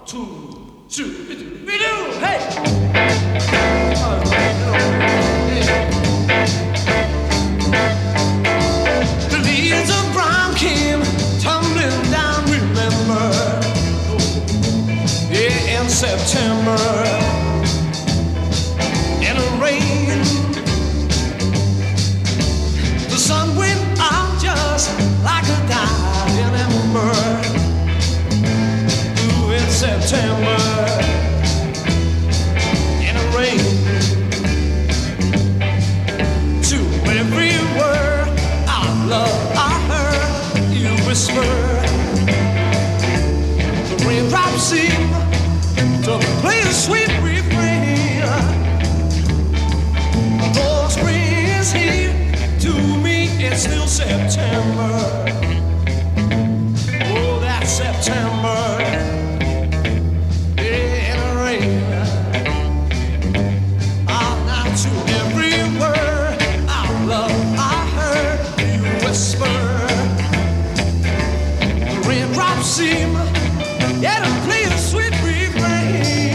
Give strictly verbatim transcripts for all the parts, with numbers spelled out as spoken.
two, two, we do, hey! The leaves of brown came tumbling down, remember, yeah, in September, in the rain, the sun went out just like a dying ember, ooh, in September, in the rain, to every word of love I heard you whisper, the raindrops seem to play a sweet refrain. Though spring is here, to me it's still September. Oh, that's September. Yeah, in the rain. Ah, now to every word of love I heard you whisper. The raindrops seem, yeah, to play a sweet refrain.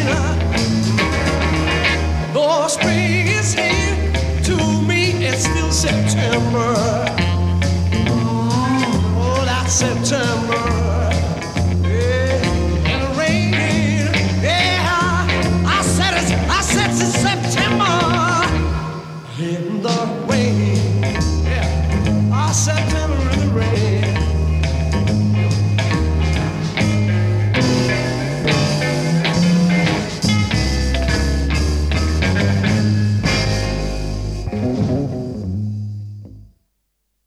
Though spring is here, to me it's still September. Oh, that's September.